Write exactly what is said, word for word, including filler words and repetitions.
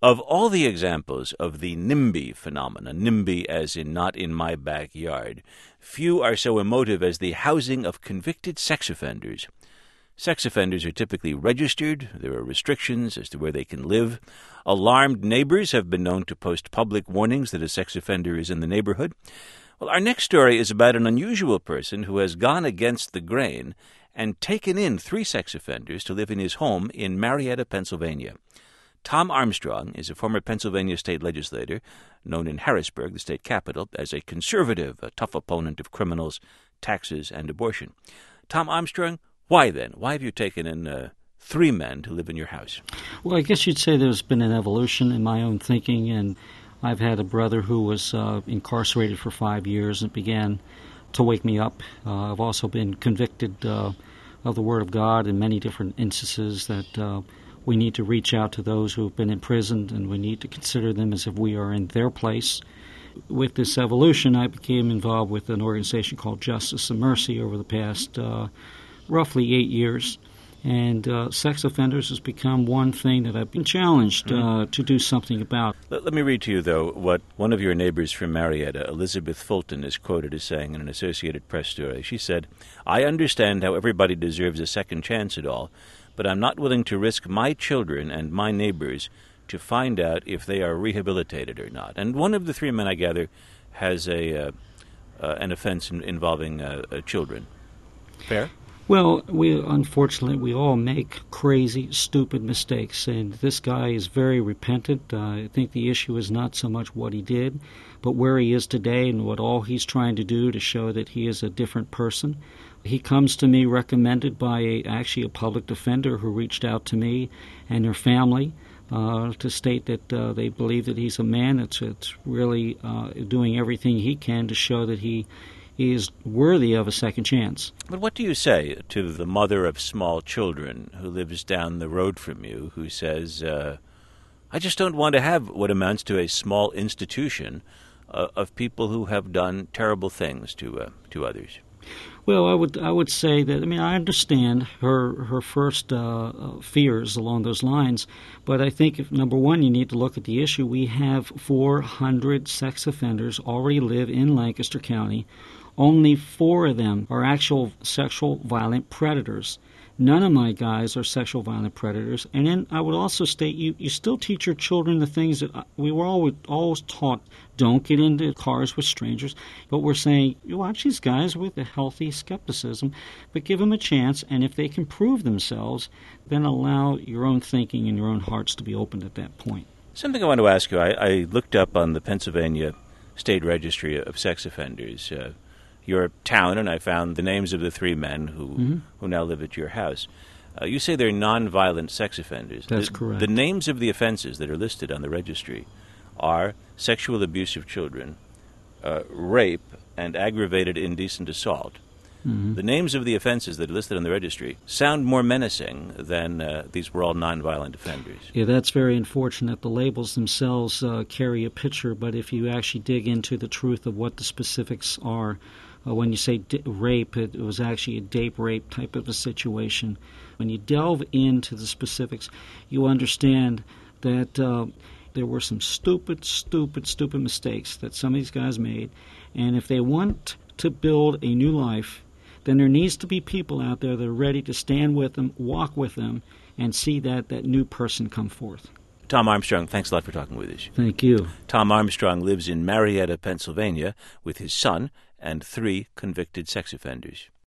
Of all the examples of the NIMBY phenomenon, NIMBY as in not in my backyard, few are so emotive as the housing of convicted sex offenders. Sex offenders are typically registered. There are restrictions as to where they can live. Alarmed neighbors have been known to post public warnings that a sex offender is in the neighborhood. Well, our next story is about an unusual person who has gone against the grain and taken in three sex offenders to live in his home in Marietta, Pennsylvania. Tom Armstrong is a former Pennsylvania state legislator, known in Harrisburg, the state capital, as a conservative, a tough opponent of criminals, taxes, and abortion. Tom Armstrong, why then? Why have you taken in uh, three men to live in your house? Well, I guess you'd say there's been an evolution in my own thinking, and I've had a brother who was uh, incarcerated for five years and began to wake me up. Uh, I've also been convicted uh, of the Word of God in many different instances that uh, we need to reach out to those who have been imprisoned, and we need to consider them as if we are in their place. With this evolution, I became involved with an organization called Justice and Mercy over the past uh, roughly eight years. And uh, sex offenders has become one thing that I've been challenged mm-hmm. uh, to do something about. Let, let me read to you, though, what one of your neighbors from Marietta, Elizabeth Fulton, is quoted as saying in an Associated Press story. She said, "I understand how everybody deserves a second chance at all, but I'm not willing to risk my children and my neighbors to find out if they are rehabilitated or not." And one of the three men, I gather, has a uh, uh, an offense in, involving uh, uh, children. Fair? Well, we unfortunately, we all make crazy, stupid mistakes, and this guy is very repentant. Uh, I think the issue is not so much what he did, but where he is today and what all he's trying to do to show that he is a different person. He comes to me recommended by a, actually a public defender who reached out to me and her family uh, to state that uh, they believe that he's a man that's, that's really uh, doing everything he can to show that he He is worthy of a second chance. But what do you say to the mother of small children who lives down the road from you who says, uh, I just don't want to have what amounts to a small institution uh, of people who have done terrible things to uh, to others? Well, I would I would say that, I mean, I understand her her first uh, fears along those lines, but I think, if, number one, you need to look at the issue. We have four hundred sex offenders already live in Lancaster County. Only four of them are actual sexual violent predators. None of my guys are sexual violent predators. And then I would also state you, you still teach your children the things that we were always, always taught. Don't get into cars with strangers. But we're saying, you watch these guys with a healthy skepticism, but give them a chance. And if they can prove themselves, then allow your own thinking and your own hearts to be opened at that point. Something I want to ask you. I, I looked up on the Pennsylvania State Registry of Sex Offenders, uh, your town, and I found the names of the three men who mm-hmm. who now live at your house. Uh, you say they're nonviolent sex offenders. That's the, correct. The names of the offenses that are listed on the registry are sexual abuse of children, uh, rape, and aggravated indecent assault. Mm-hmm. The names of the offenses that are listed on the registry sound more menacing than uh, these were all nonviolent offenders. Yeah, that's very unfortunate. The labels themselves uh, carry a picture, but if you actually dig into the truth of what the specifics are, Uh, when you say d- rape, it, it was actually a date rape type of a situation. When you delve into the specifics, you understand that uh, there were some stupid, stupid, stupid mistakes that some of these guys made. And if they want to build a new life, then there needs to be people out there that are ready to stand with them, walk with them, and see that, that new person come forth. Tom Armstrong, thanks a lot for talking with us. Thank you. Tom Armstrong lives in Marietta, Pennsylvania, with his son and three convicted sex offenders.